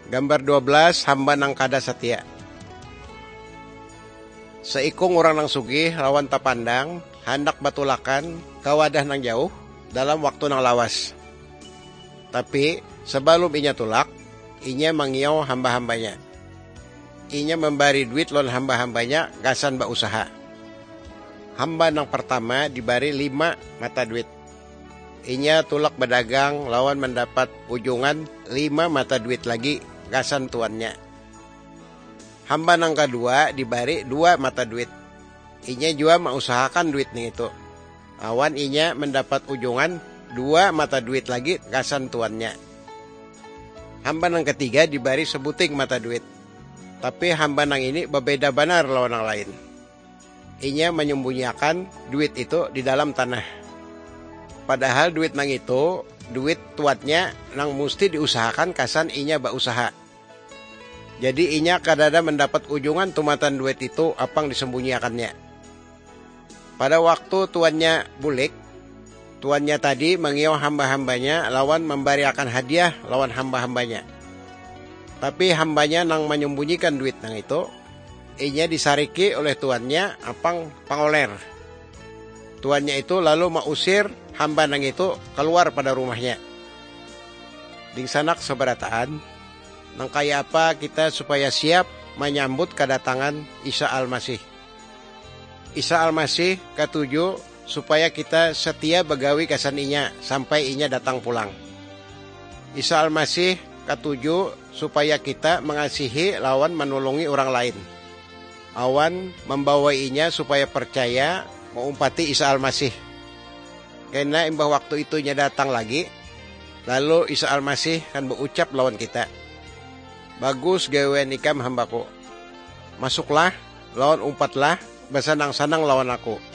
Gambar 12, hamba nang kada setia. Seikung orang nang sugih lawan tapandang, hendak batulakan kawadah nang jauh dalam waktu nang lawas. Tapi sebelum inya tulak, inya mangiau hamba-hambanya. Inya memberi duit lon hamba-hambanya gasan ba usaha. Hamba nang pertama dibari 5 mata duit. Inya tulak berdagang lawan mendapat ujungan 5 mata duit lagi gasan tuannya. Hamba nang kedua dibari 2 mata duit. Inya juga mengusahakan duit nih itu. Awan inya mendapat ujungan 2 mata duit lagi gasan tuannya. Hamba nang ketiga dibari sebuting mata duit. Tapi hamba nang ini berbeda benar lawan yang lain. Inya menyembunyikan duit itu di dalam tanah. Padahal duit nang itu, duit tuatnya nang mesti diusahakan kasan inya usaha. Jadi inya kadada mendapat ujungan tumatan duit itu apang disembunyikannya. Pada waktu tuannya bulik, tuannya tadi mengiau hamba-hambanya lawan memberiakan hadiah lawan hamba-hambanya. Tapi hambanya nang menyembunyikan duit nang itu, inya disariki oleh tuannya apang pangoler. Tuannya itu lalu mengusir hamba nang itu keluar pada rumahnya. Di sanak seberataan, nang kaya apa kita supaya siap menyambut kedatangan Isa Al-Masih. Isa Al-Masih ketujuh supaya kita setia begawi kasan inya sampai inya datang pulang. Isa Al-Masih ketujuh supaya kita mengasihi lawan menolongi orang lain. Awan membawa inya supaya percaya mengumpati Isa Al-Masih. Karena imbah waktu itu nya datang lagi, lalu Isa Al-Masih kan berucap lawan kita, bagus gawean ikam hambaku. Masuklah, lawan umpatlah, besanang-sanang lawan aku.